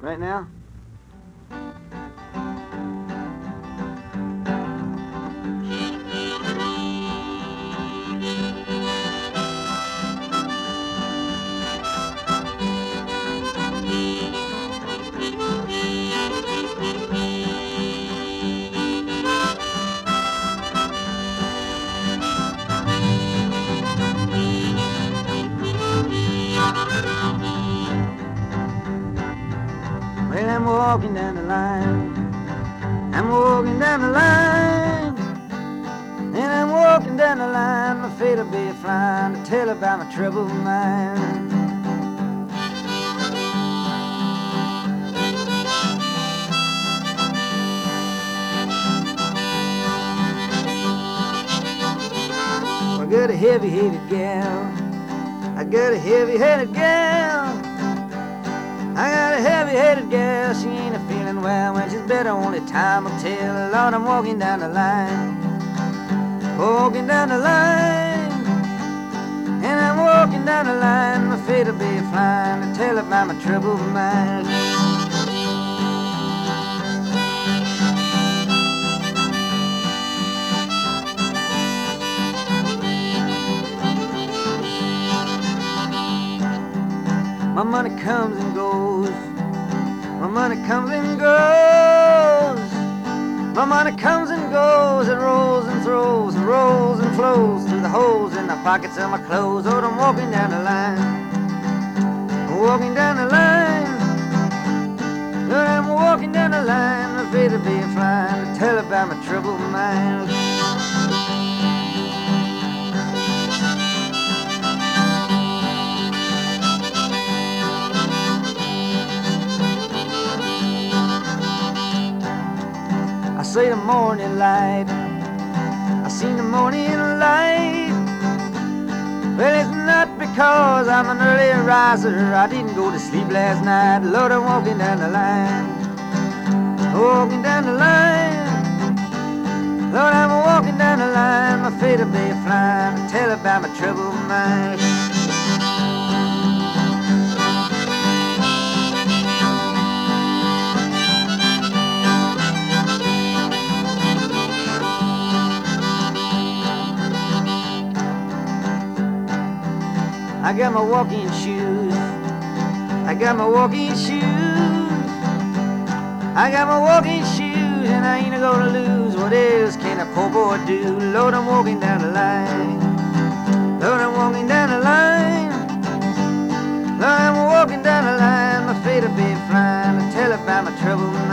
Right now? Well, I'm walking down the line. I'm walking down the line. And I'm walking down the line. My fate will be flying to tell about my troubled mind. I got a heavy-headed gal. I got a heavy-headed gal. I got a heavy-headed gal, she ain't a feeling well. When she's better, only time will tell. Lord, I'm walking down the line, walking down the line, and I'm walking down the line. My fate will be flying to tell about my troubled mind. My money comes and goes. My money comes and goes. My money comes and goes. It rolls and throws and rolls and flows through the holes in the pockets of my clothes. Oh, I'm walking down the line, walking down the line. Lord, I'm walking down the line. My fate will be flying to tell about my troubled mind. I say the morning light, I seen the morning light. Well, it's not because I'm an early riser. I didn't go to sleep last night. Lord, I'm walking down the line, walking down the line. Lord, I'm walking down the line. My fate will be flying to tell about my troubled mind. I got my walking shoes. I got my walking shoes. I got my walking shoes, and I ain't gonna lose. What else can a poor boy do? Lord, I'm walking down the line. Lord, I'm walking down the line. Lord, I'm walking down the line. My fate will be flying to tell about my trouble.